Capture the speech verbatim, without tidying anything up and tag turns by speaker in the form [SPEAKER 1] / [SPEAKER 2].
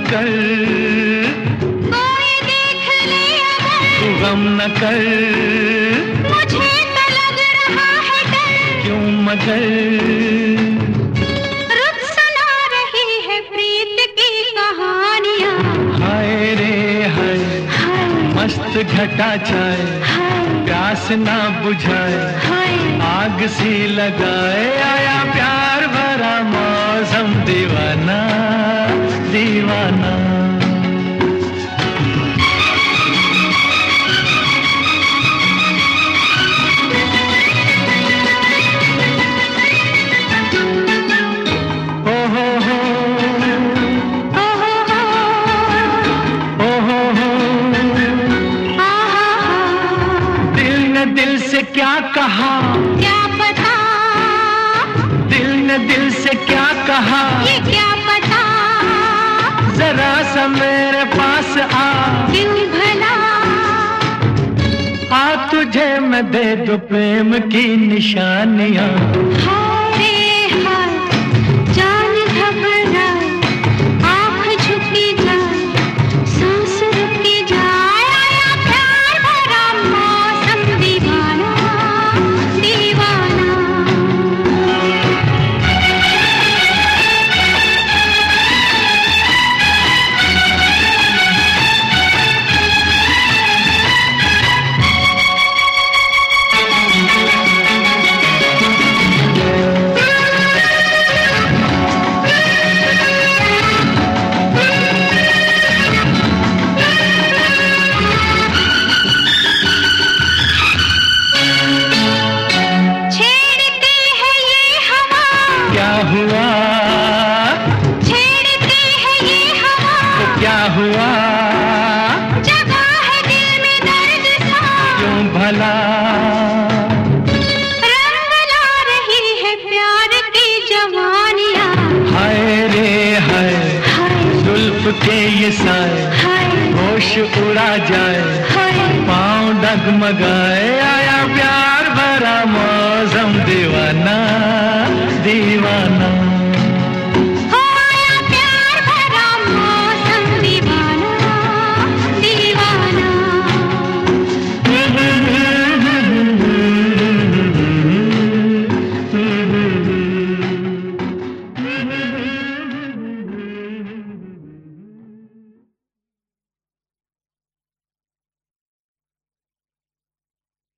[SPEAKER 1] कर,
[SPEAKER 2] कोई देख ले अगर,
[SPEAKER 1] तू गम न कर,
[SPEAKER 2] मुझे तो लग रहा है डर।
[SPEAKER 1] क्यों मगर
[SPEAKER 2] रुत सुना रही है प्रीत की कहानियाँ।
[SPEAKER 1] हाय रे हाय,
[SPEAKER 2] हाय
[SPEAKER 1] मस्त घटा छाए,
[SPEAKER 2] हाय
[SPEAKER 1] प्यास ना बुझाए,
[SPEAKER 2] हाय
[SPEAKER 1] आग सी लगाए, आया प्यार भरा मौसम, दीवाना दीवाना। ओ हो हो,
[SPEAKER 2] ओ हो हो,
[SPEAKER 1] ओ हो हो,
[SPEAKER 2] आ हा हा।
[SPEAKER 1] दिल ने दिल से क्या कहा,
[SPEAKER 2] क्या पता,
[SPEAKER 1] दिल ने दिल से क्या कहा,
[SPEAKER 2] ये क्या पता,
[SPEAKER 1] जरा सा मेरे पास आ,
[SPEAKER 2] क्यों भला,
[SPEAKER 1] आ तुझे मैं दे दूं प्रेम की निशानियां।
[SPEAKER 2] हाय रे हाय, जान घबराए, आँख झुकी जाए, सांस रुकी जाए, आया प्यार भरा मौसम, दीवाना दीवाना। छेड़ती है ये हवा,
[SPEAKER 1] क्या हुआ,
[SPEAKER 2] छेड़ती है ये हवा,
[SPEAKER 1] तो क्या हुआ,
[SPEAKER 2] जगा है दिल में दर्द सा,
[SPEAKER 1] क्यों भला,
[SPEAKER 2] रंग ला रही है प्यार की जवानियाँ।
[SPEAKER 1] हाय रे हाय,
[SPEAKER 2] हाय
[SPEAKER 1] जुल्फ के ये साए,
[SPEAKER 2] हाय
[SPEAKER 1] होश उड़ा जाए,
[SPEAKER 2] हाय
[SPEAKER 1] पाँव डगमगाए, आया प्यार भरा मौसम, दीवाना दीवाना।